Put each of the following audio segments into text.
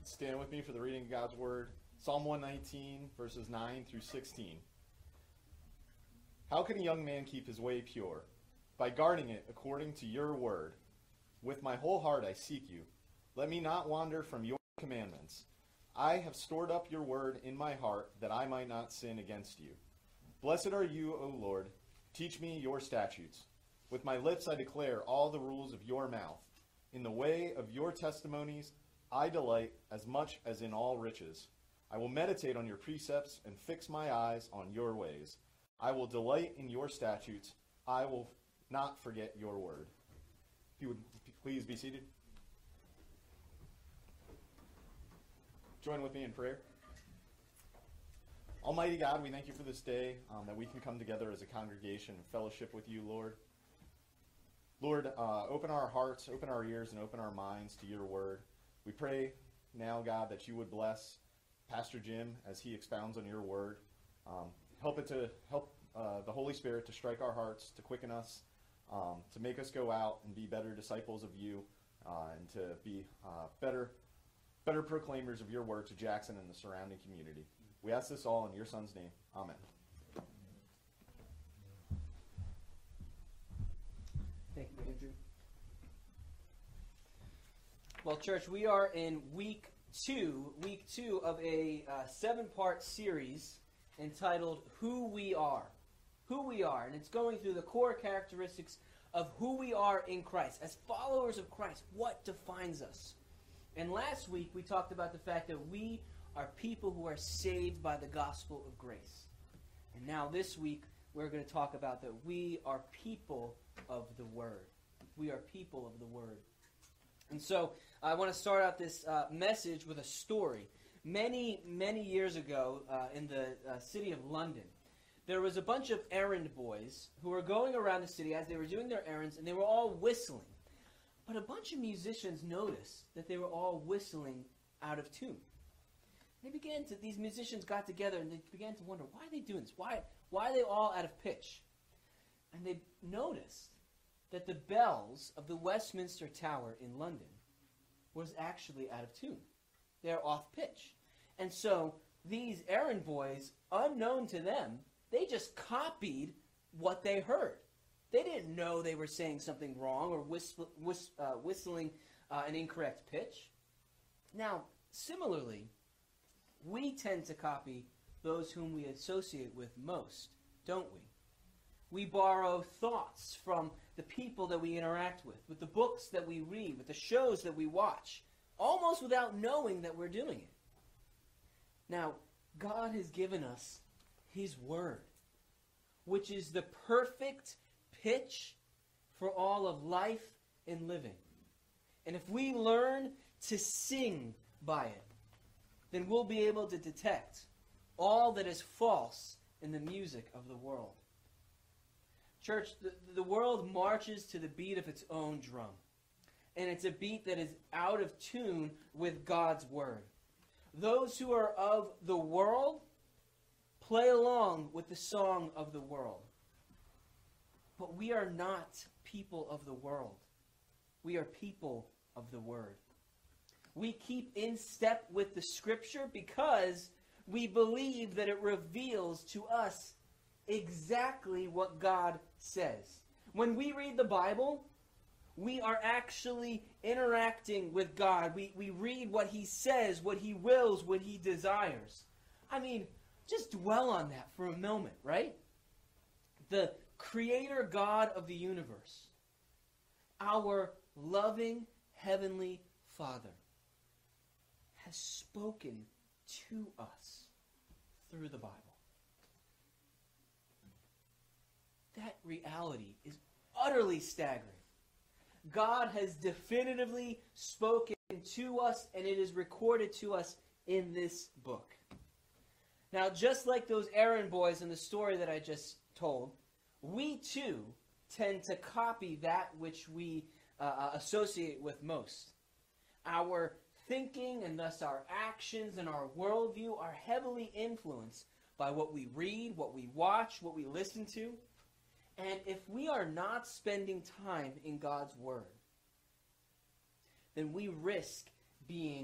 stand with me for the reading of God's Word. Psalm 119, verses 9 through 16. How can a young man keep his way pure? By guarding it according to your word. With my whole heart I seek you. Let me not wander from your commandments. I have stored up your word in my heart that I might not sin against you. Blessed are you, O Lord. Teach me your statutes. With my lips I declare all the rules of your mouth. In the way of your testimonies I delight as much as in all riches. I will meditate on your precepts and fix my eyes on your ways. I will delight in your statutes. I will not forget your word. If you would please be seated. Join with me in prayer. Almighty God, we thank you for this day, that we can come together as a congregation and fellowship with you, Lord. Lord, open our hearts, open our ears, and open our minds to your word. We pray now, God, that you would bless Pastor Jim as he expounds on your word. Help the Holy Spirit to strike our hearts, to quicken us, to make us go out and be better disciples of you, and to be better proclaimers of your word to Jackson and the surrounding community. We ask this all in your Son's name. Amen. Thank you, Andrew. Well, church, we are in week two of a 7-part series entitled Who We Are. Who we are. And it's going through the core characteristics of who we are in Christ. As followers of Christ, what defines us? And last week we talked about the fact that we are people who are saved by the gospel of grace. And now this week we're going to talk about that we are people of the Word. We are people of the Word. And so I want to start out this message with a story. Many, many years ago in the city of London, there was a bunch of errand boys who were going around the city as they were doing their errands, and they were all whistling. But a bunch of musicians noticed that they were all whistling out of tune. These musicians got together and they began to wonder, why are they doing this? Why are they all out of pitch? And they noticed that the bells of the Westminster Tower in London was actually out of tune. They're off pitch. And so these errand boys, unknown to them, they just copied what they heard. They didn't know they were saying something wrong or whistling an incorrect pitch. Now, similarly, we tend to copy those whom we associate with most, don't we? We borrow thoughts from the people that we interact with the books that we read, with the shows that we watch, almost without knowing that we're doing it. Now, God has given us His Word, which is the perfect pitch for all of life and living. And if we learn to sing by it, then we'll be able to detect all that is false in the music of the world. Church, the world marches to the beat of its own drum. And it's a beat that is out of tune with God's Word. Those who are of the world play along with the song of the world. But we are not people of the world. We are people of the Word. We keep in step with the Scripture because we believe that it reveals to us exactly what God says. When we read the Bible, we are actually interacting with God. We read what He says, what He wills, what He desires. I mean, just dwell on that for a moment, right? The Creator God of the universe, our loving Heavenly Father, has spoken to us through the Bible. That reality is utterly staggering. God has definitively spoken to us, and it is recorded to us in this book. Now, just like those errand boys in the story that I just told, we too tend to copy that which we associate with most. Our thinking and thus our actions and our worldview are heavily influenced by what we read, what we watch, what we listen to. And if we are not spending time in God's Word, then we risk being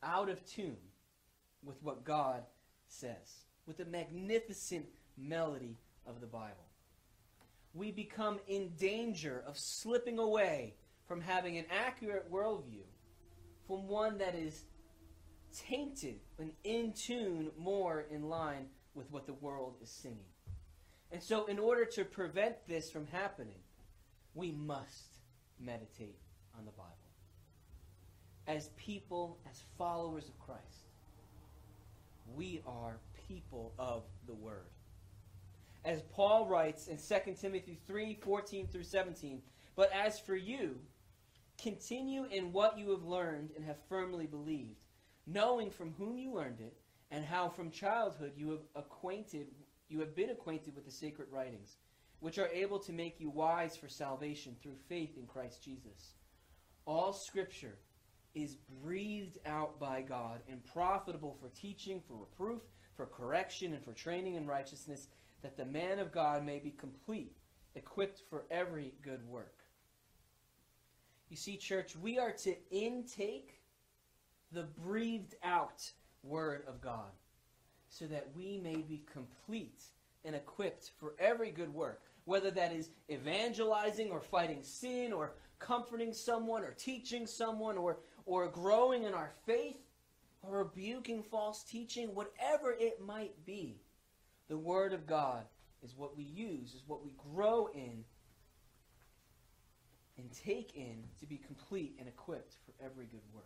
out of tune with what God says, with the magnificent melody of the Bible. We become in danger of slipping away from having an accurate worldview from one that is tainted and in tune, more in line with what the world is singing. And so in order to prevent this from happening, we must meditate on the Bible. As people, as followers of Christ, we are people of the Word. As Paul writes in 2 Timothy 3:14 through 17, "But as for you, continue in what you have learned and have firmly believed, knowing from whom you learned it, and how from childhood you have been acquainted with the sacred writings, which are able to make you wise for salvation through faith in Christ Jesus. All Scripture is breathed out by God and profitable for teaching, for reproof, for correction, and for training in righteousness, that the man of God may be complete, equipped for every good work." You see, church, we are to intake the breathed out Word of God so that we may be complete and equipped for every good work, whether that is evangelizing or fighting sin or comforting someone or teaching someone or growing in our faith or rebuking false teaching, whatever it might be. The Word of God is what we use, is what we grow in and take in to be complete and equipped for every good work.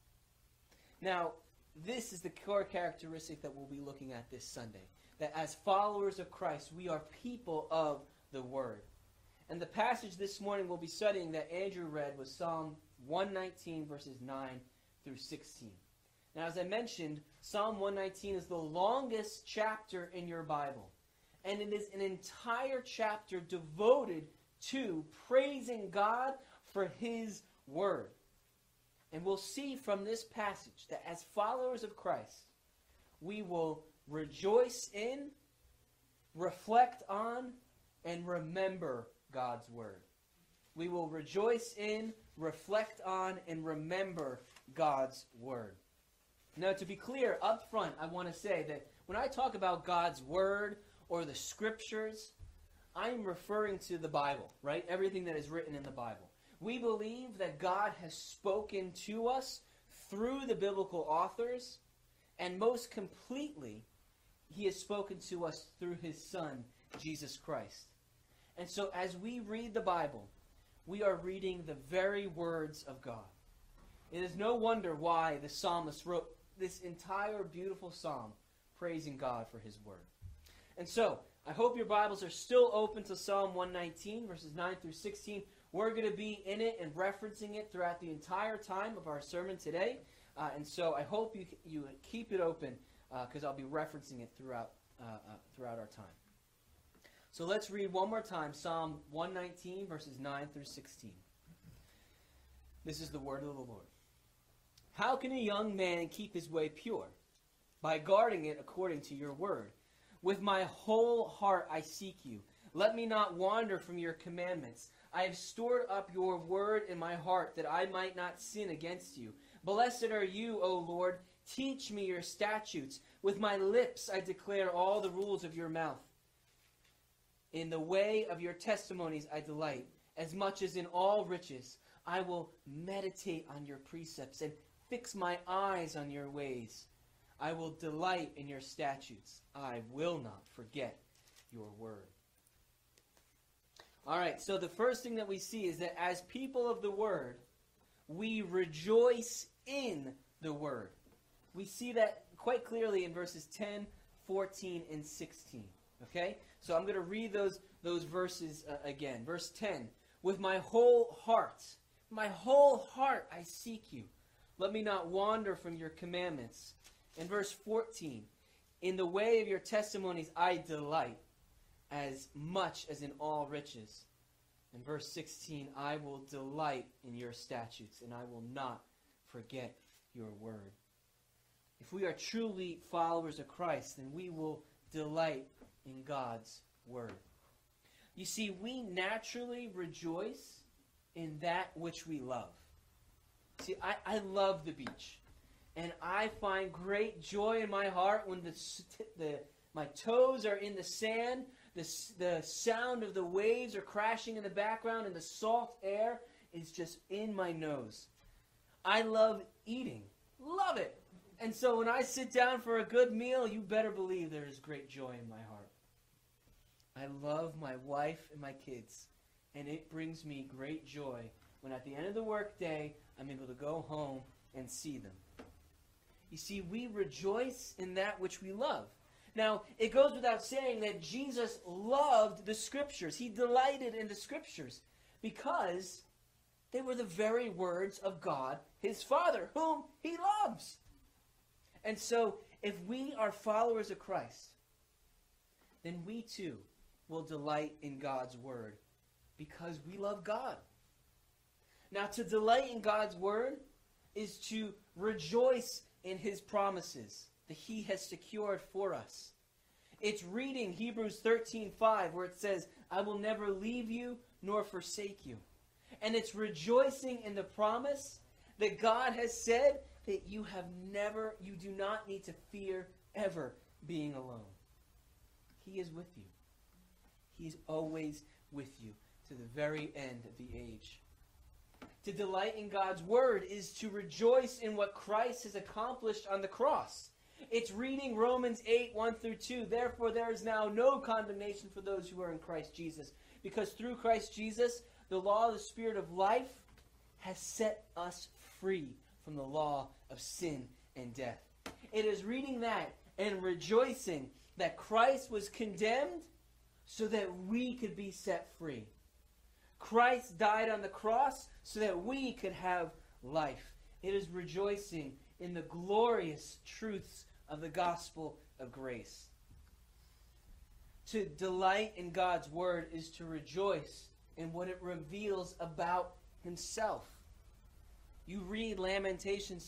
Now, this is the core characteristic that we'll be looking at this Sunday. That as followers of Christ, we are people of the Word. And the passage this morning we'll be studying that Andrew read was Psalm 119, verses 9 through 16. Now, as I mentioned, Psalm 119 is the longest chapter in your Bible. And it is an entire chapter devoted to praising God for His Word. And we'll see from this passage that as followers of Christ, we will rejoice in, reflect on, and remember God's Word. We will rejoice in, reflect on, and remember God's Word. Now, to be clear, up front, I want to say that when I talk about God's Word or the Scriptures, I'm referring to the Bible, right? Everything that is written in the Bible. We believe that God has spoken to us through the biblical authors, and most completely, He has spoken to us through His Son, Jesus Christ. And so as we read the Bible, we are reading the very words of God. It is no wonder why the psalmist wrote this entire beautiful psalm praising God for His Word. And so, I hope your Bibles are still open to Psalm 119, verses 9 through 16. We're going to be in it and referencing it throughout the entire time of our sermon today. And so I hope you keep it open because I'll be referencing it throughout our time. So let's read one more time Psalm 119, verses 9 through 16. This is the word of the Lord. "How can a young man keep his way pure? By guarding it according to your word. With my whole heart I seek you. Let me not wander from your commandments. I have stored up your word in my heart that I might not sin against you. Blessed are you, O Lord. Teach me your statutes. With my lips I declare all the rules of your mouth. In the way of your testimonies I delight, as much as in all riches. I will meditate on your precepts and fix my eyes on your ways. I will delight in your statutes. I will not forget your word." All right, so the first thing that we see is that as people of the Word, we rejoice in the Word. We see that quite clearly in verses 10, 14, and 16. Okay? So I'm going to read those verses again. Verse 10, "With my whole heart I seek you. Let me not wander from your commandments." In verse 14, "In the way of your testimonies I delight, as much as in all riches." In verse 16, "I will delight in your statutes, and I will not forget your word." If we are truly followers of Christ, then we will delight in God's word. You see, we naturally rejoice in that which we love. See, I love the beach. And I find great joy in my heart when my toes are in the sand, the sound of the waves are crashing in the background, and the salt air is just in my nose. I love eating. Love it. And so when I sit down for a good meal, you better believe there is great joy in my heart. I love my wife and my kids, and it brings me great joy when at the end of the workday, I'm able to go home and see them. You see, we rejoice in that which we love. Now, it goes without saying that Jesus loved the Scriptures. He delighted in the Scriptures because they were the very words of God, his Father, whom he loves. And so, if we are followers of Christ, then we too will delight in God's Word because we love God. Now, to delight in God's Word is to rejoice in his promises that he has secured for us. It's reading Hebrews 13:5 where it says, I will never leave you nor forsake you. And it's rejoicing in the promise that God has said that you do not need to fear ever being alone. He is with you. He's always with you to the very end of the age. To delight in God's Word is to rejoice in what Christ has accomplished on the cross. It's reading Romans 8:1-2. Therefore, there is now no condemnation for those who are in Christ Jesus. Because through Christ Jesus, the law of the Spirit of life has set us free from the law of sin and death. It is reading that and rejoicing that Christ was condemned so that we could be set free. Christ died on the cross so that we could have life. It is rejoicing in the glorious truths of the gospel of grace. To delight in God's Word is to rejoice in what it reveals about himself. You read Lamentations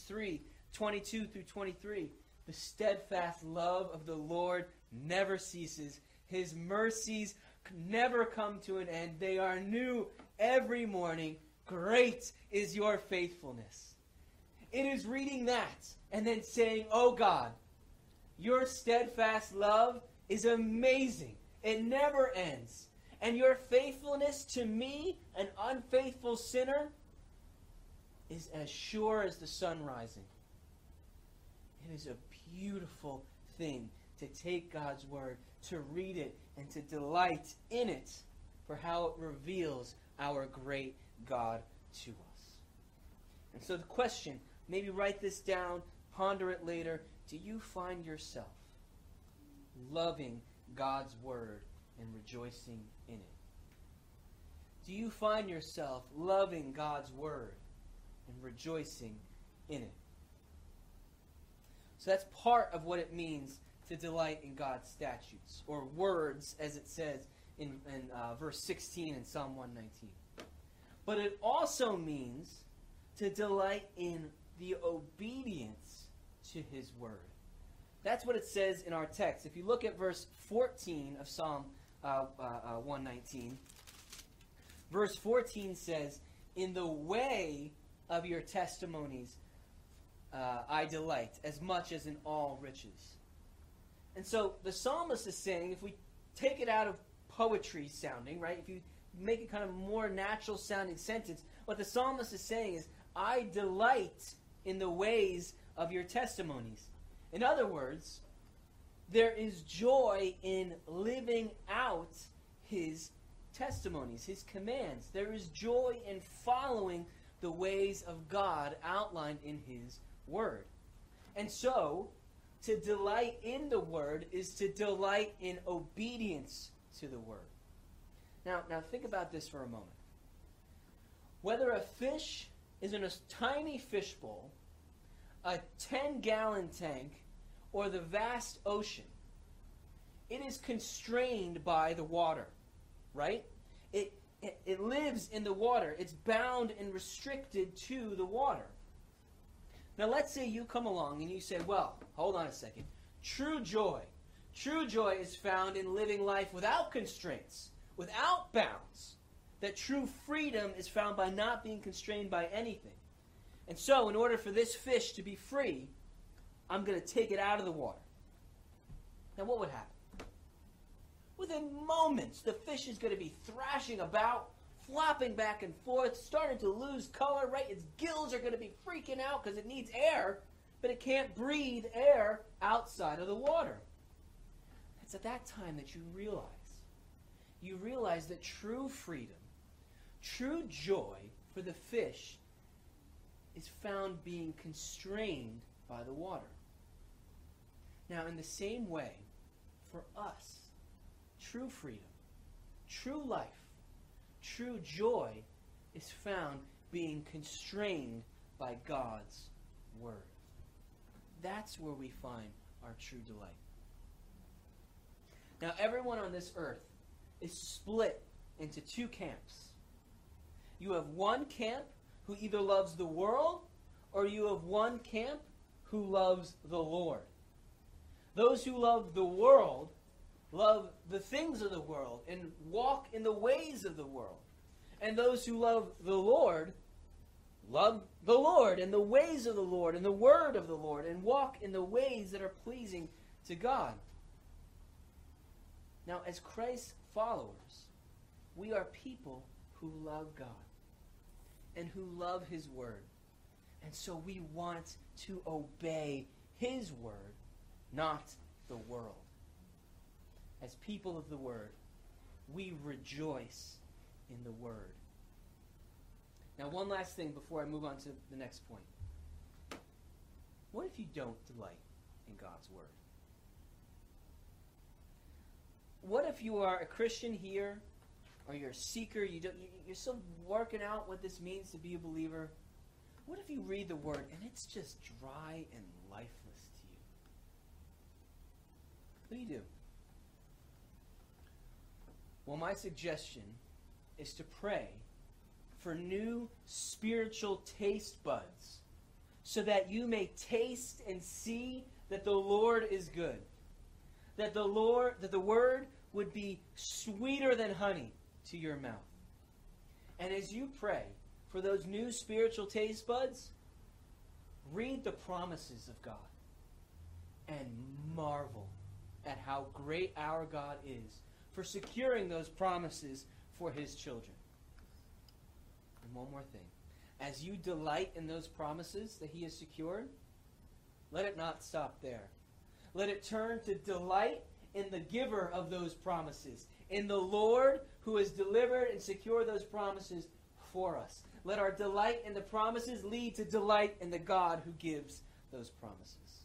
3:22-23. The steadfast love of the Lord never ceases. His mercies never come to an end. They are new every morning. Great is your faithfulness. It is reading that and then saying, oh God, your steadfast love is amazing. It never ends. And your faithfulness to me, an unfaithful sinner, is as sure as the sun rising. It is a beautiful thing to take God's Word, to read it, and to delight in it for how it reveals our great God to us. And so the question, maybe write this down, ponder it later. Do you find yourself loving God's Word and rejoicing in it? Do you find yourself loving God's Word and rejoicing in it? So that's part of what it means to delight in God's statutes, or words, as it says in verse 16 in Psalm 119. But it also means to delight in the obedience to his word. That's what it says in our text. If you look at verse 14 of Psalm 119, verse 14 says, in the way of your testimonies I delight, as much as in all riches. And so the psalmist is saying, if we take it out of poetry sounding, right, if you make it kind of more natural sounding sentence, what the psalmist is saying is, I delight in the ways of your testimonies. In other words, there is joy in living out his testimonies, his commands. There is joy in following the ways of God outlined in his word. And so, to delight in the word is to delight in obedience to the word. Now think about this for a moment. Whether a fish is in a tiny fishbowl, a 10-gallon tank, or the vast ocean, it is constrained by the water, right? It lives in the water. It's bound and restricted to the water. Now let's say you come along and you say, well, hold on a second. True joy is found in living life without constraints, without bounds. That true freedom is found by not being constrained by anything. And so, in order for this fish to be free, I'm going to take it out of the water. Now, what would happen? Within moments, the fish is going to be thrashing about, flopping back and forth, starting to lose color, right? Its gills are going to be freaking out because it needs air, but it can't breathe air outside of the water. It's at that time that you realize that true freedom, true joy for the fish is found being constrained by the water. Now, in the same way, for us, true freedom, true life, true joy is found being constrained by God's Word. That's where we find our true delight. Now, everyone on this earth is split into two camps. You have one camp who either loves the world, or you have one camp who loves the Lord. Those who love the world love the things of the world and walk in the ways of the world. And those who love the Lord love the Lord and the ways of the Lord and the word of the Lord and walk in the ways that are pleasing to God. Now, as Christ's followers, we are people who love God and who love His Word. And so we want to obey His Word, not the world. As people of the Word, we rejoice in the Word. Now, one last thing before I move on to the next point. What if you don't delight in God's Word? What if you are a Christian here, or you're a seeker, you're still working out what this means to be a believer? What if you read the Word and it's just dry and lifeless to you? What do you do? Well, my suggestion is to pray for new spiritual taste buds so that you may taste and see that the Lord is good. That the Word would be sweeter than honey to your mouth. And as you pray for those new spiritual taste buds, read the promises of God and marvel at how great our God is for securing those promises for His children. And one more thing. As you delight in those promises that He has secured, let it not stop there. Let it turn to delight in the giver of those promises, in the Lord who has delivered and secured those promises for us. Let our delight in the promises lead to delight in the God who gives those promises.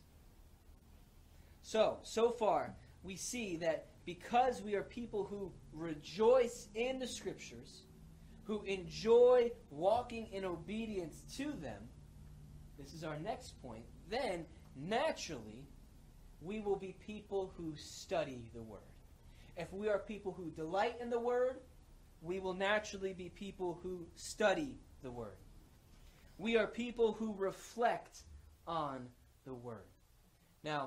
So far, we see that because we are people who rejoice in the Scriptures, who enjoy walking in obedience to them, this is our next point, then naturally we will be people who study the Word. If we are people who delight in the Word, we will naturally be people who study the Word. We are people who reflect on the Word. Now,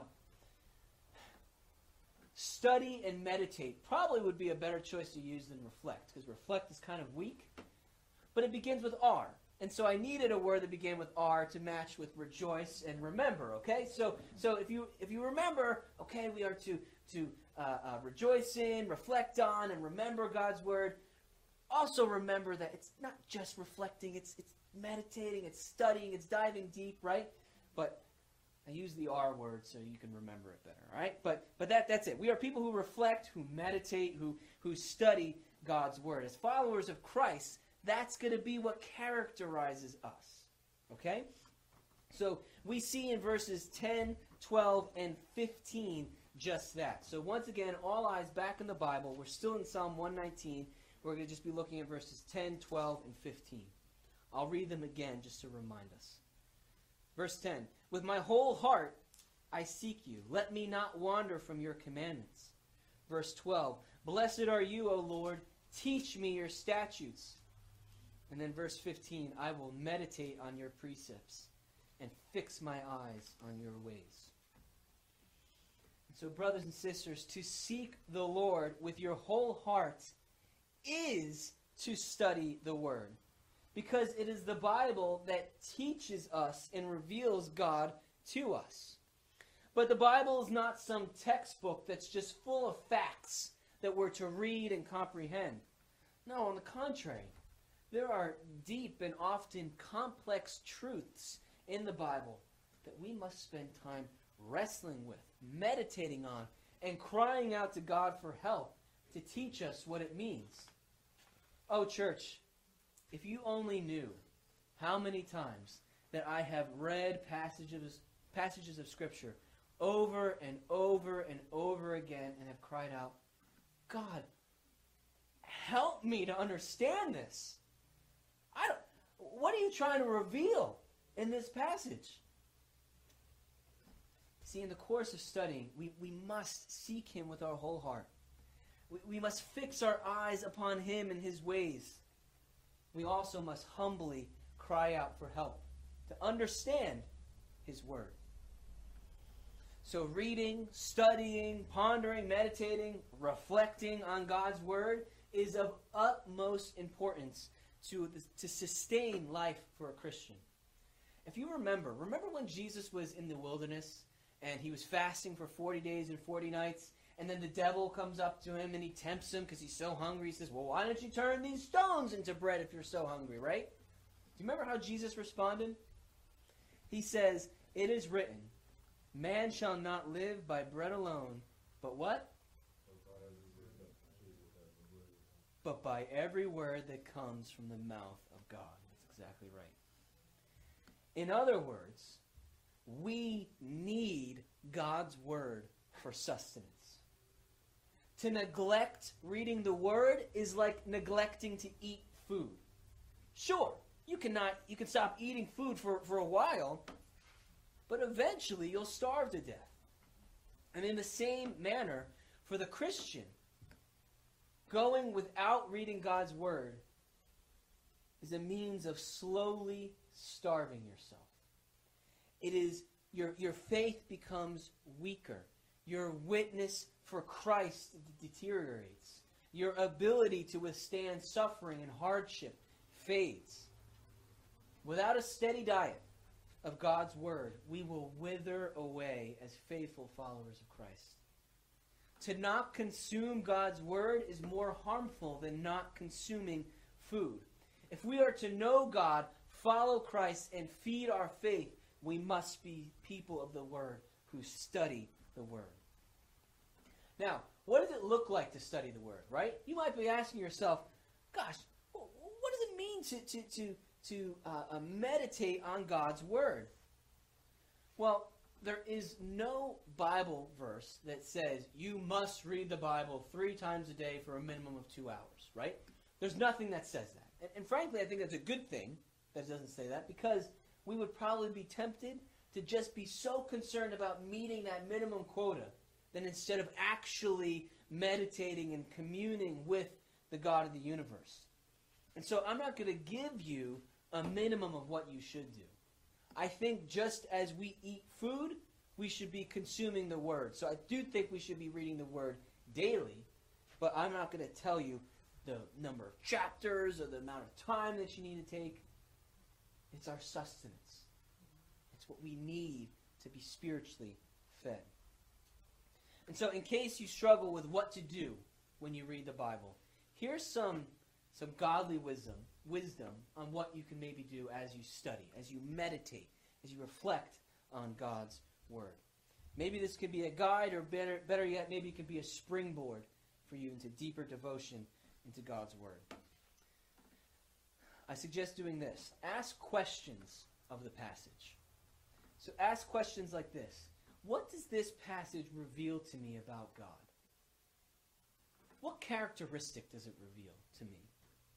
study and meditate probably would be a better choice to use than reflect, because reflect is kind of weak, but it begins with R. And so I needed a word that began with R to match with rejoice and remember, okay? So if you remember, okay, we are to rejoice in, reflect on, and remember God's Word. Also remember that it's not just reflecting, it's meditating, it's studying, it's diving deep, right? But I use the R word so you can remember it better, all right? But that's it. We are people who reflect, who meditate, who study God's Word. As followers of Christ, that's going to be what characterizes us, okay? So we see in verses 10, 12, and 15 just that. So once again, all eyes back in the Bible. We're still in Psalm 119. We're going to just be looking at verses 10, 12, and 15. I'll read them again just to remind us. Verse 10, with my whole heart I seek you. Let me not wander from your commandments. Verse 12, blessed are you, O Lord. Teach me your statutes. And then verse 15, I will meditate on your precepts and fix my eyes on your ways. And so, brothers and sisters, to seek the Lord with your whole heart is to study the Word. because it is the Bible that teaches us and reveals God to us. But the Bible is not some textbook that's just full of facts that we're to read and comprehend. No, on the contrary, there are deep and often complex truths in the Bible that we must spend time wrestling with, meditating on, and crying out to God for help to teach us what it means. Oh, church, if you only knew how many times that I have read passages of Scripture over and over and over again and have cried out, God, help me to understand this. What are you trying to reveal in this passage? See, in the course of studying, we must seek Him with our whole heart. We must fix our eyes upon Him and His ways. We also must humbly cry out for help to understand His Word. So reading, studying, pondering, meditating, reflecting on God's Word is of utmost importance to sustain life for a Christian. If you remember when Jesus was in the wilderness and He was fasting for 40 days and 40 nights, and then the devil comes up to Him and he tempts Him because He's so hungry. He says, well, why don't you turn these stones into bread if you're so hungry, right? Do you remember how Jesus responded? He says, it is written, man shall not live by bread alone, but what? But by every word that comes from the mouth of God. That's exactly right. In other words, we need God's Word for sustenance. To neglect reading the Word is like neglecting to eat food. Sure, you can stop eating food for a while, but eventually you'll starve to death. And in the same manner, for the Christian, going without reading God's Word is a means of slowly starving yourself. It is your faith becomes weaker. Your witness for Christ deteriorates. Your ability to withstand suffering and hardship fades. Without a steady diet of God's Word, we will wither away as faithful followers of Christ. To not consume God's Word is more harmful than not consuming food. If we are to know God, follow Christ, and feed our faith, we must be people of the Word who study the Word. Now, what does it look like to study the Word, right? You might be asking yourself, gosh, what does it mean to meditate on God's Word? Well, there is no Bible verse that says you must read the Bible 3 times a day for a minimum of 2 hours, right? There's nothing that says that. And frankly, I think that's a good thing that it doesn't say that, because we would probably be tempted to just be so concerned about meeting that minimum quota that instead of actually meditating and communing with the God of the universe. And so I'm not going to give you a minimum of what you should do. I think just as we eat food, we should be consuming the Word. So I do think we should be reading the Word daily, but I'm not going to tell you the number of chapters or the amount of time that you need to take. It's our sustenance. It's what we need to be spiritually fed. And so in case you struggle with what to do when you read the Bible, here's some godly wisdom on what you can maybe do as you study, as you meditate, as you reflect on God's Word. Maybe this could be a guide, or better yet, maybe it could be a springboard for you into deeper devotion into God's Word. I suggest doing this. Ask questions of the passage. So ask questions like this. What does this passage reveal to me about God? What characteristic does it reveal to me?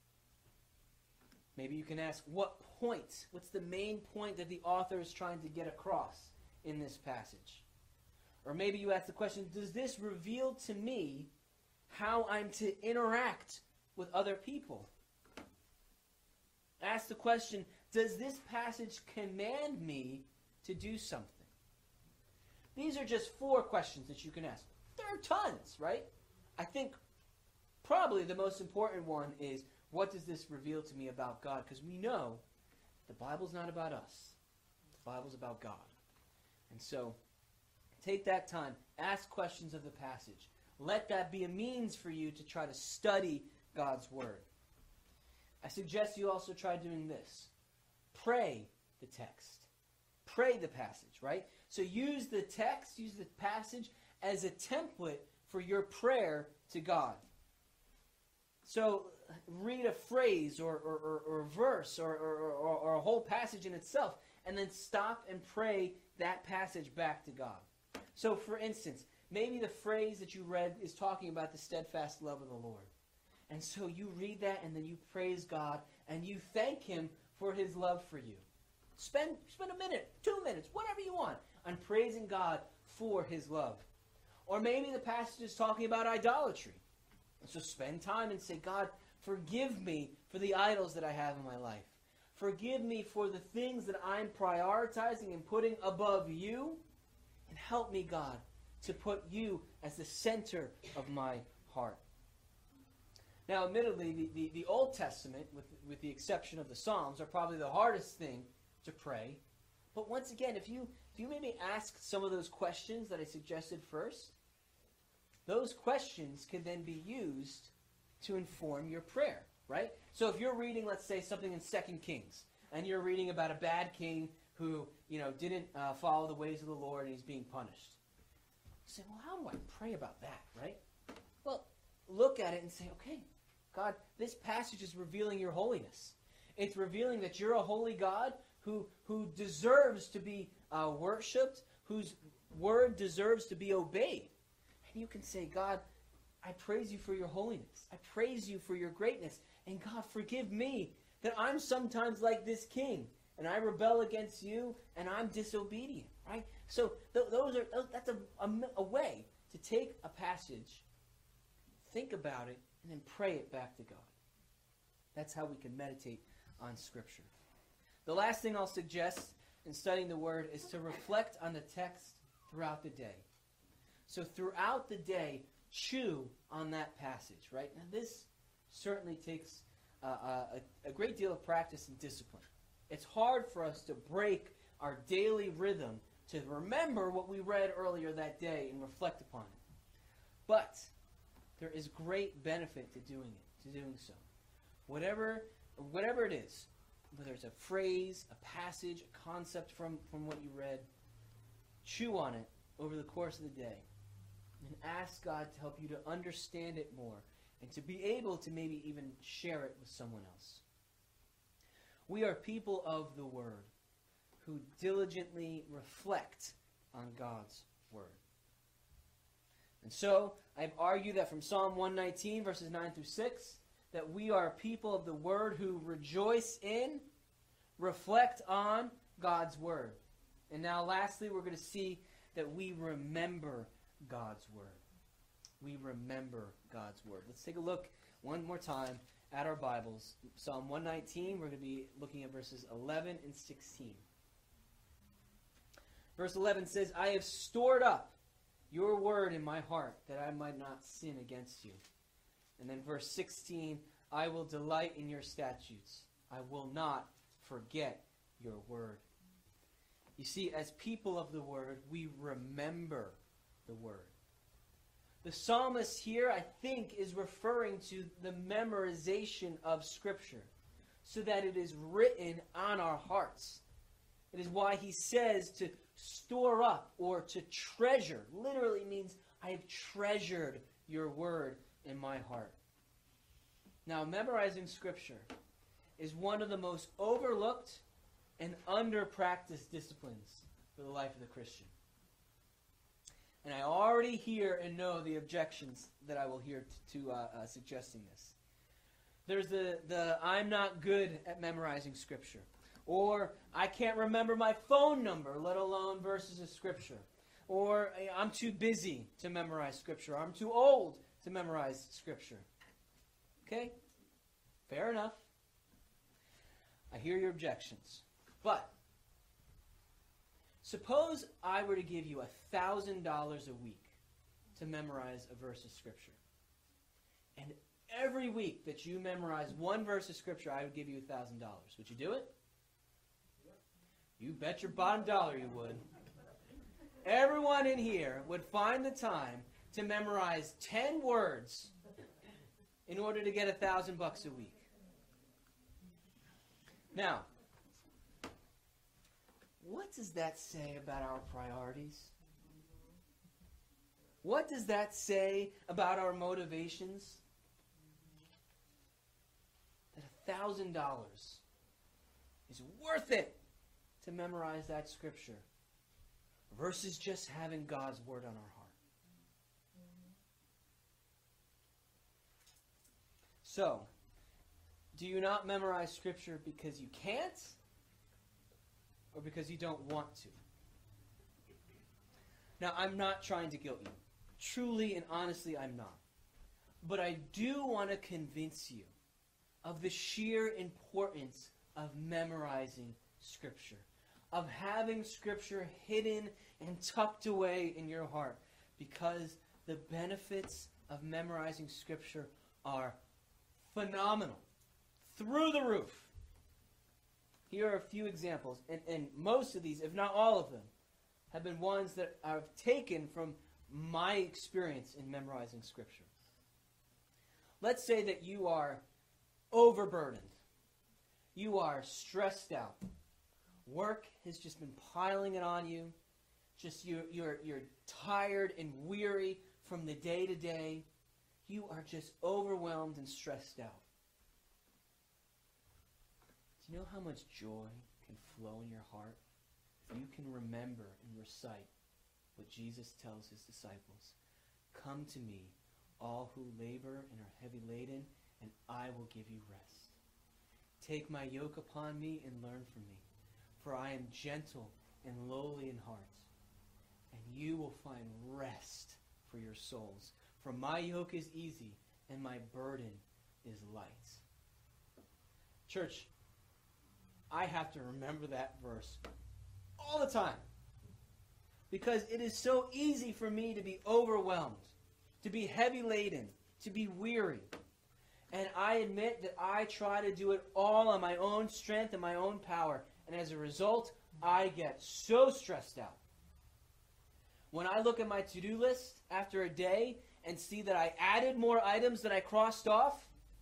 Maybe you can ask, what's the main point that the author is trying to get across in this passage? Or maybe you ask the question, does this reveal to me how I'm to interact with other people? Ask the question, does this passage command me to do something? These are just 4 questions that you can ask. There are tons, right? I think probably the most important one is, What does this reveal to me about God? Because we know the Bible's not about us. The Bible's about God. And so, take that time. Ask questions of the passage. Let that be a means for you to try to study God's Word. I suggest you also try doing this. Pray the text. Pray the passage, right? So use the text, use the passage as a template for your prayer to God. So read a phrase or a verse or a whole passage in itself, and then stop and pray that passage back to God. So for instance, maybe the phrase that you read is talking about the steadfast love of the Lord. And so you read that and then you praise God and you thank Him for His love for you. Spend a minute, 2 minutes, whatever you want, on praising God for His love. Or maybe the passage is talking about idolatry. And so spend time and say, God, forgive me for the idols that I have in my life. Forgive me for the things that I'm prioritizing and putting above you. And help me, God, to put you as the center of my heart. Now, admittedly, the Old Testament, with the exception of the Psalms, are probably the hardest thing to pray. But once again, if you maybe ask some of those questions that I suggested first, those questions can then be used to inform your prayer, right? So if you're reading, let's say, something in 2 Kings, and you're reading about a bad king who, didn't follow the ways of the Lord and he's being punished. You say, well, how do I pray about that, right? Well, look at it and say, okay, God, this passage is revealing your holiness. It's revealing that you're a holy God who deserves to be worshipped, whose word deserves to be obeyed. And you can say, God, I praise you for your holiness. I praise you for your greatness. And God, forgive me that I'm sometimes like this king, and I rebel against you, and I'm disobedient, right? So that's a way to take a passage, think about it, and then pray it back to God. That's how we can meditate on Scripture. The last thing I'll suggest in studying the Word is to reflect on the text throughout the day. So throughout the day, chew on that passage, right? Now this certainly takes a great deal of practice and discipline. It's hard for us to break our daily rhythm to remember what we read earlier that day and reflect upon it. But there is great benefit to doing so. Whatever it is, whether it's a phrase, a passage, a concept from what you read, chew on it over the course of the day and ask God to help you to understand it more and to be able to maybe even share it with someone else. We are people of the Word who diligently reflect on God's Word. And so, I've argued that from Psalm 119, verses 9 through 6, that we are people of the Word who rejoice in, reflect on God's Word. And now, lastly, we're going to see that we remember God's Word. We remember God's Word. Let's take a look one more time at our Bibles. Psalm 119, we're going to be looking at verses 11 and 16. Verse 11 says, I have stored up your word in my heart, that I might not sin against you. And then verse 16, I will delight in your statutes. I will not forget your word. You see, as people of the Word, we remember the Word. The psalmist here, I think, is referring to the memorization of Scripture so that it is written on our hearts. It is why he says to store up or to treasure. Literally means I have treasured your word in my heart. Now, memorizing Scripture is one of the most overlooked and under-practiced disciplines for the life of the Christian. And I already hear and know the objections that I will hear to suggesting this. There's the I'm not good at memorizing Scripture. Or I can't remember my phone number, let alone verses of Scripture. Or I'm too busy to memorize Scripture. Or I'm too old to memorize Scripture. Okay? Fair enough. I hear your objections. But suppose I were to give you $1,000 a week to memorize a verse of Scripture. And every week that you memorize one verse of Scripture, I would give you $1,000. Would you do it? You bet your bottom dollar you would. Everyone in here would find the time to memorize 10 words in order to get $1,000 a week. Now, what does that say about our priorities? What does that say about our motivations? That $1,000 is worth it to memorize that Scripture versus just having God's Word on our heart. So, do you not memorize Scripture because you can't or because you don't want to? Now, I'm not trying to guilt you. Truly and honestly, I'm not. But I do want to convince you of the sheer importance of memorizing Scripture, of having Scripture hidden and tucked away in your heart, because the benefits of memorizing Scripture are phenomenal, through the roof. Here are a few examples, and most of these, if not all of them, have been ones that I've taken from my experience in memorizing Scripture. Let's say that you are overburdened. You are stressed out. Work has just been piling it on you. Just you're tired and weary from the day to day. You are just overwhelmed and stressed out. Do you know how much joy can flow in your heart if you can remember and recite what Jesus tells his disciples? Come to me, all who labor and are heavy laden, and I will give you rest. Take my yoke upon me and learn from me, for I am gentle and lowly in heart, and you will find rest for your souls. For my yoke is easy, and my burden is light. Church, I have to remember that verse all the time, because it is so easy for me to be overwhelmed, to be heavy laden, to be weary. And I admit that I try to do it all on my own strength and my own power. And as a result, I get so stressed out. When I look at my to-do list after a day and see that I added more items than I crossed off,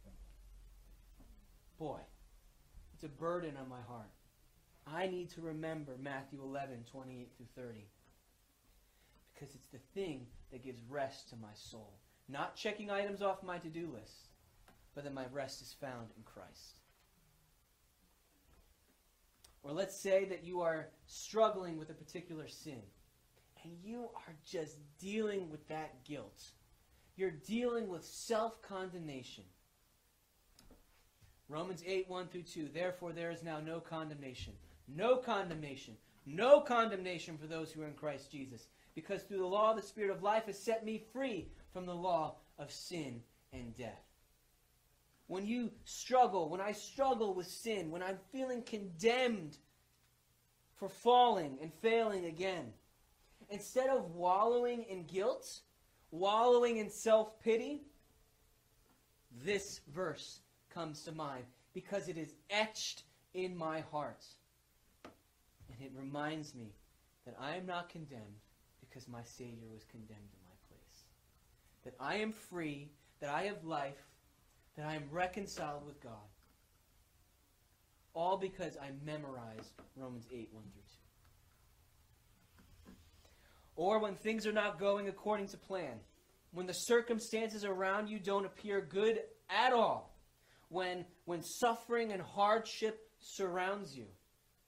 boy, it's a burden on my heart. I need to remember Matthew 11:28 through 30. Because it's the thing that gives rest to my soul. Not checking items off my to-do list, but that my rest is found in Christ. Or let's say that you are struggling with a particular sin, and you are just dealing with that guilt. You're dealing with self-condemnation. Romans 8:1 through 2. Therefore there is now no condemnation. No condemnation. No condemnation for those who are in Christ Jesus. Because through the law, the Spirit of life has set me free from the law of sin and death. When you struggle, when I struggle with sin, when I'm feeling condemned for falling and failing again, instead of wallowing in guilt, wallowing in self-pity, this verse comes to mind because it is etched in my heart. And it reminds me that I am not condemned because my Savior was condemned in my place. That I am free, that I have life, that I am reconciled with God. All because I memorized Romans 8:1 through 2. Or when things are not going according to plan, when the circumstances around you don't appear good at all, when suffering and hardship surrounds you,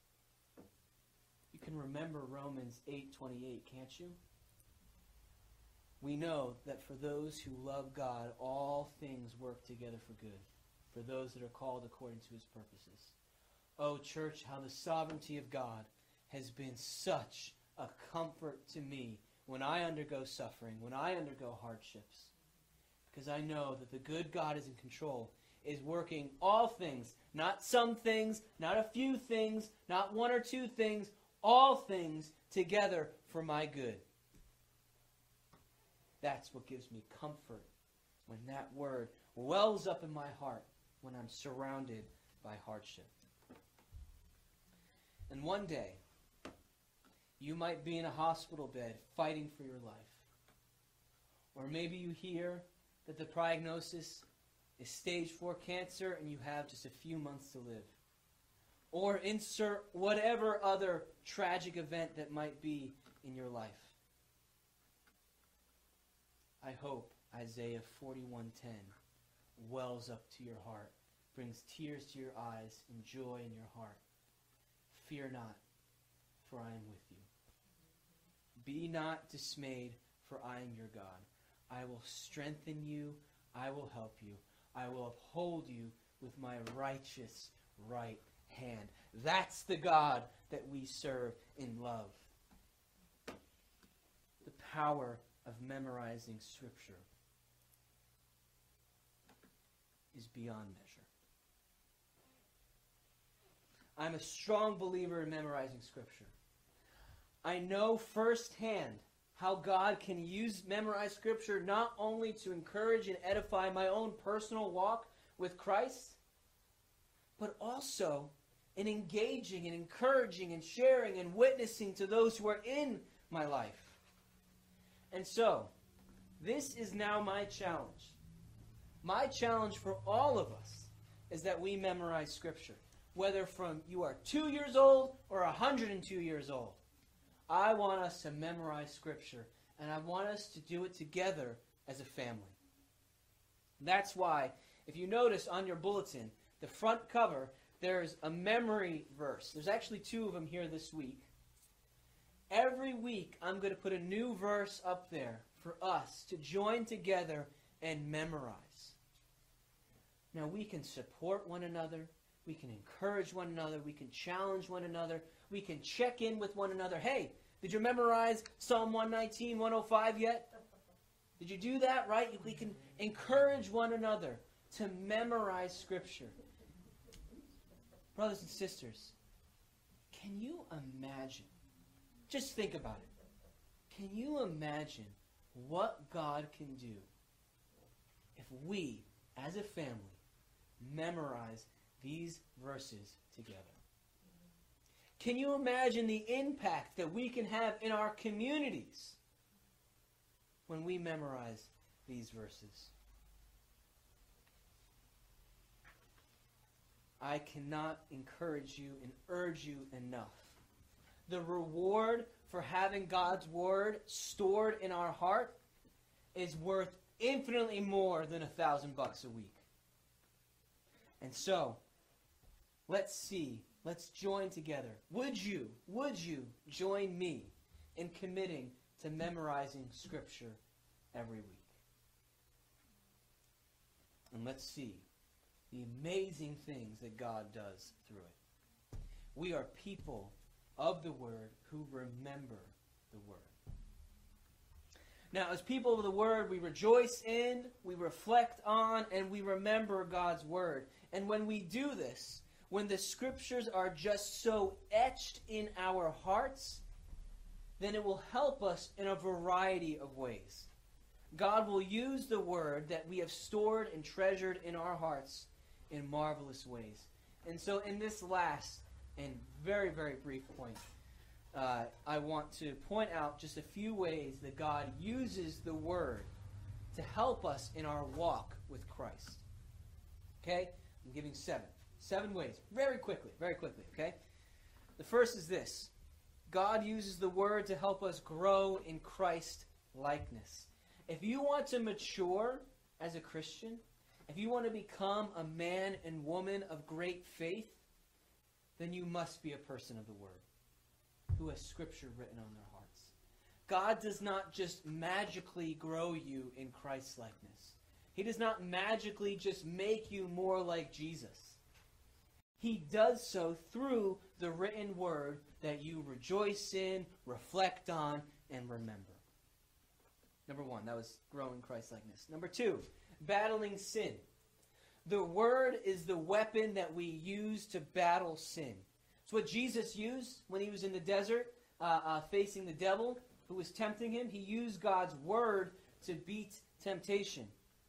you can remember Romans 8:28, can't you? We know that for those who love God, all things work together for good, for those that are called according to his purposes. Oh, church, how the sovereignty of God has been such a comfort to me when I undergo suffering, when I undergo hardships. Because I know that the good God is in control, is working all things, not some things, not a few things, not one or two things, all things together for my good. That's what gives me comfort when that word, wells up in my heart when I'm surrounded by hardship. And one day, you might be in a hospital bed fighting for your life. Or maybe you hear that the prognosis is stage 4 cancer and you have just a few months to live. Or insert whatever other tragic event that might be in your life. I hope Isaiah 41:10 wells up to your heart, brings tears to your eyes and joy in your heart. Fear not, for I am with you. Be not dismayed, for I am your God. I will strengthen you. I will help you. I will uphold you with my righteous right hand. That's the God that we serve in love. The power of memorizing Scripture is beyond measure. I'm a strong believer in memorizing Scripture. I know firsthand how God can use memorized Scripture not only to encourage and edify my own personal walk with Christ, but also in engaging and encouraging and sharing and witnessing to those who are in my life. And so, this is now my challenge. My challenge for all of us is that we memorize Scripture. Whether from you are 2 years old or 102 years old. I want us to memorize Scripture, and I want us to do it together as a family. That's why, if you notice on your bulletin, the front cover, there's a memory verse. There's actually 2 of them here this week. Every week, I'm going to put a new verse up there for us to join together and memorize. Now, we can support one another. We can encourage one another. We can challenge one another. We can check in with one another. Hey, did you memorize Psalm 119, 105 yet? Did you do that, right? We can encourage one another to memorize Scripture. Brothers and sisters, can you imagine? Just think about it. Can you imagine what God can do if we, as a family, memorize these verses together? Can you imagine the impact that we can have in our communities when we memorize these verses? I cannot encourage you and urge you enough. The reward for having God's Word stored in our heart is worth infinitely more than $1,000 a week. And so, let's join together. Would you join me in committing to memorizing Scripture every week? And let's see the amazing things that God does through it. We are people of the Word who remember the Word. Now, as people of the Word, we rejoice in, we reflect on, and we remember God's Word. And when we do this, when the Scriptures are just so etched in our hearts, then it will help us in a variety of ways. God will use the Word that we have stored and treasured in our hearts in marvelous ways. And so in this last and very, very brief point, I want to point out just a few ways that God uses the Word to help us in our walk with Christ. Okay? I'm giving 7. 7 ways. Very quickly, okay? The first is this. God uses the Word to help us grow in Christ likeness. If you want to mature as a Christian, if you want to become a man and woman of great faith, then you must be a person of the Word who has Scripture written on their hearts. God does not just magically grow you in Christ likeness. He does not magically just make you more like Jesus. He does so through the written Word that you rejoice in, reflect on, and remember. Number 1, that was growing Christ-likeness. Number 2, battling sin. The Word is the weapon that we use to battle sin. It's what Jesus used when he was in the desert facing the devil who was tempting him. He used God's Word to beat temptation.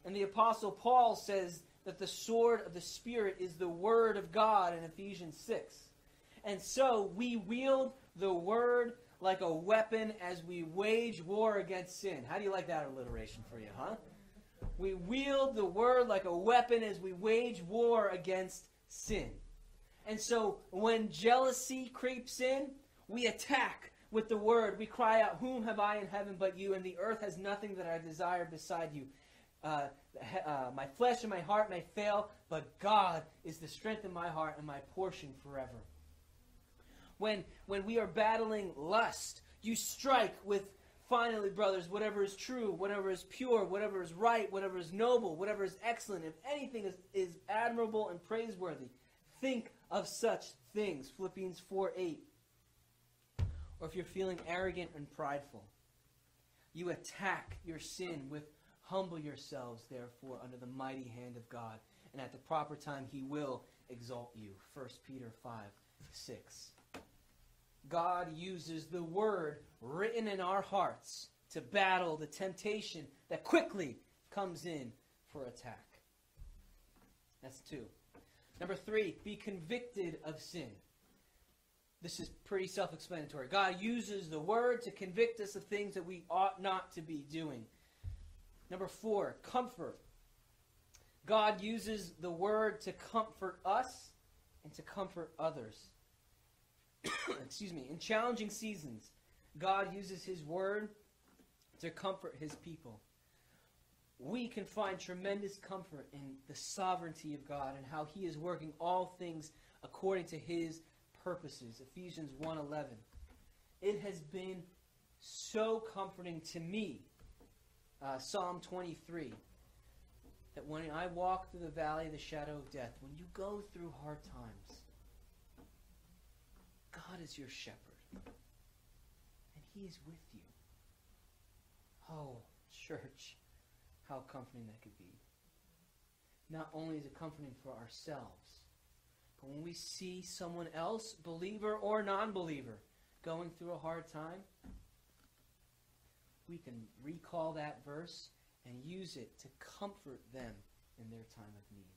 And the Apostle Paul says that the sword of the Spirit is the Word of God in Ephesians 6. And so we wield the Word like a weapon as we wage war against sin. How do you like that alliteration for you, huh? We wield the Word like a weapon as we wage war against sin. And so when jealousy creeps in, we attack with the Word. We cry out, "Whom have I in heaven but you? And the earth has nothing that I desire beside you. My flesh and my heart may fail, but God is the strength of my heart and my portion forever." When we are battling lust, you strike with, "Finally, brothers, whatever is true, whatever is pure, whatever is right, whatever is noble, whatever is excellent, if anything is admirable and praiseworthy, think of such things." Philippians 4:8. Or if you're feeling arrogant and prideful, you attack your sin with, "Humble yourselves, therefore, under the mighty hand of God, and at the proper time he will exalt you." 1 Peter 5:6. God uses the Word written in our hearts to battle the temptation that quickly comes in for attack. That's 2. Number 3, be convicted of sin. This is pretty self-explanatory. God uses the Word to convict us of things that we ought not to be doing. Number 4, comfort. God uses the Word to comfort us and to comfort others. Excuse me. In challenging seasons, God uses His Word to comfort His people. We can find tremendous comfort in the sovereignty of God and how He is working all things according to His purposes. Ephesians 1:11. It has been so comforting to me, Psalm 23, that when I walk through the valley of the shadow of death, when you go through hard times, God is your shepherd, and He is with you. Oh, church, how comforting that could be. Not only is it comforting for ourselves, but when we see someone else, believer or non-believer, going through a hard time, we can recall that verse and use it to comfort them in their time of need.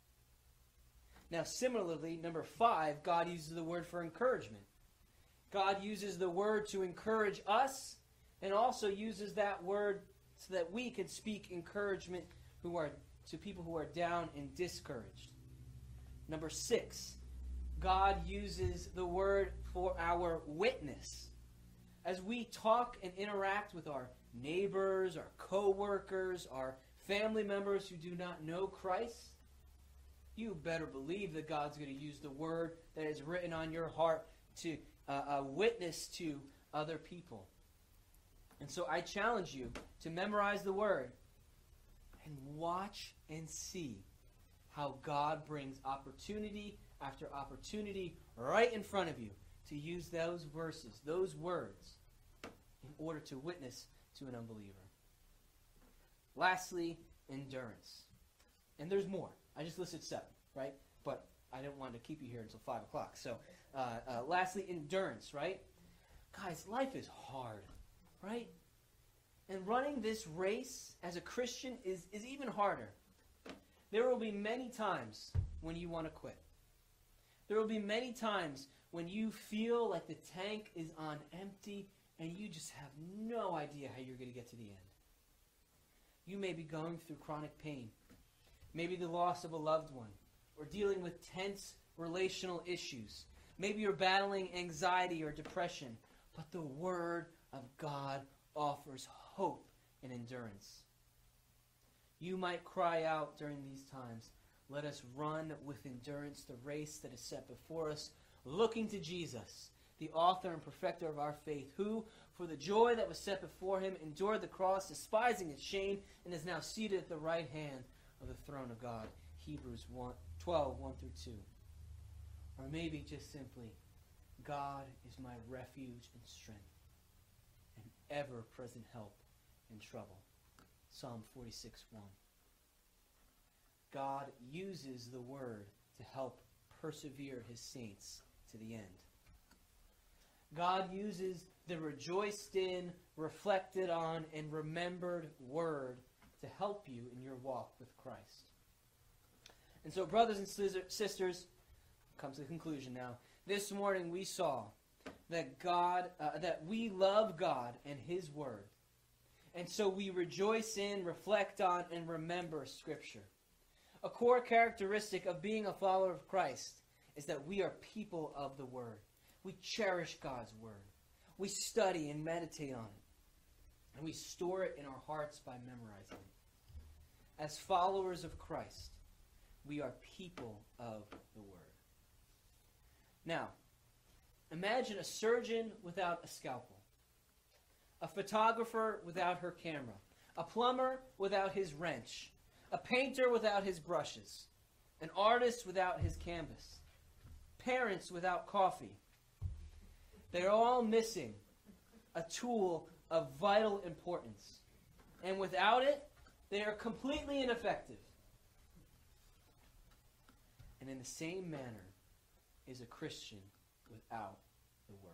Now, similarly, number 5, God uses the word for encouragement. God uses the word to encourage us and also uses that word so that we can speak encouragement to people who are down and discouraged. Number 6, God uses the word for our witness. As we talk and interact with our neighbors, our co-workers, our family members who do not know Christ, you better believe that God's going to use the word that is written on your heart to witness to other people. And so I challenge you to memorize the word and watch and see how God brings opportunity after opportunity right in front of you to use those verses, those words, in order to witness to an unbeliever. Lastly, endurance. And there's more. I just listed 7, right? But I didn't want to keep you here until 5 o'clock. So, lastly, endurance, right? Guys, life is hard, right? And running this race as a Christian is even harder. There will be many times when you want to quit. There will be many times when you feel like the tank is on empty and you just have no idea how you're going to get to the end. You may be going through chronic pain, maybe the loss of a loved one, or dealing with tense relational issues. Maybe you're battling anxiety or depression, but the Word of God offers hope and endurance. You might cry out during these times, "Let us run with endurance the race that is set before us, looking to Jesus, the author and perfecter of our faith, who, for the joy that was set before him, endured the cross, despising its shame, and is now seated at the right hand of the throne of God." Hebrews 12:1-2. Or maybe just simply, "God is my refuge and strength, and ever-present help in trouble." Psalm 46:1. God uses the Word to help persevere His saints to the end. God uses the rejoiced in, reflected on, and remembered Word to help you in your walk with Christ. And so, brothers and sisters, come to the conclusion now. This morning we saw that that we love God and His Word. And so we rejoice in, reflect on, and remember Scripture. A core characteristic of being a follower of Christ is that we are people of the Word. We cherish God's Word. We study and meditate on it. And we store it in our hearts by memorizing it. As followers of Christ, we are people of the Word. Now, imagine a surgeon without a scalpel, a photographer without her camera, a plumber without his wrench, a painter without his brushes, an artist without his canvas, parents without coffee. They're all missing a tool of vital importance. And without it, they are completely ineffective. And in the same manner is a Christian without the Word.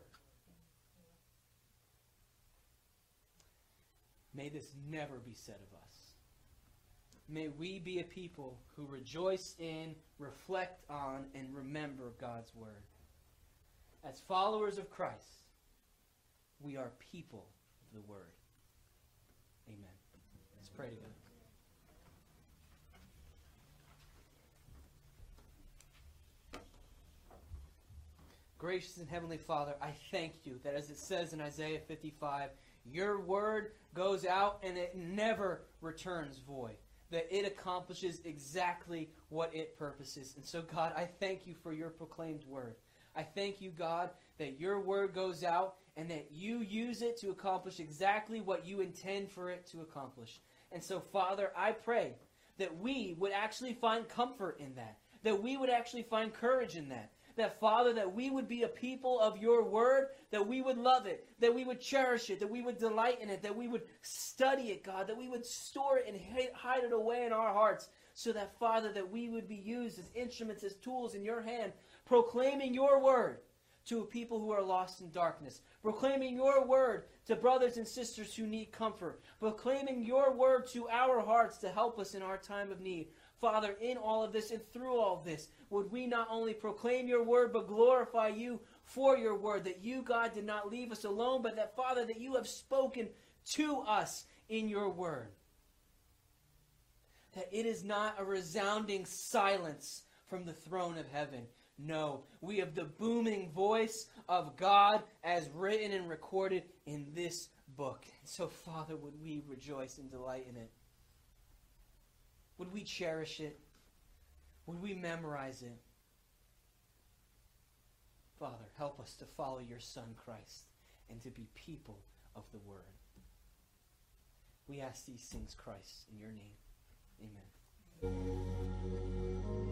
May this never be said of us. May we be a people who rejoice in, reflect on, and remember God's Word. As followers of Christ, we are people of the Word. Amen. Let's pray together. Gracious and Heavenly Father, I thank you that as it says in Isaiah 55, your word goes out and it never returns void, that it accomplishes exactly what it purposes. And so, God, I thank you for your proclaimed word. I thank you, God, that your word goes out and that you use it to accomplish exactly what you intend for it to accomplish. And so, Father, I pray that we would actually find comfort in that we would actually find courage in that, Father, that we would be a people of your word, that we would love it, that we would cherish it, that we would delight in it, that we would study it, God, that we would store it and hide it away in our hearts, so that, Father, that we would be used as instruments, as tools in your hand, proclaiming your word to a people who are lost in darkness, proclaiming your word to brothers and sisters who need comfort, proclaiming your word to our hearts to help us in our time of need. Father, in all of this and through all of this, would we not only proclaim your word, but glorify you for your word, that you, God, did not leave us alone, but that, Father, that you have spoken to us in your word. That it is not a resounding silence from the throne of heaven. No, we have the booming voice of God as written and recorded in this book. So, Father, would we rejoice and delight in it? Would we cherish it? Would we memorize it? Father, help us to follow your Son, Christ, and to be people of the Word. We ask these things, Christ, in your name. Amen.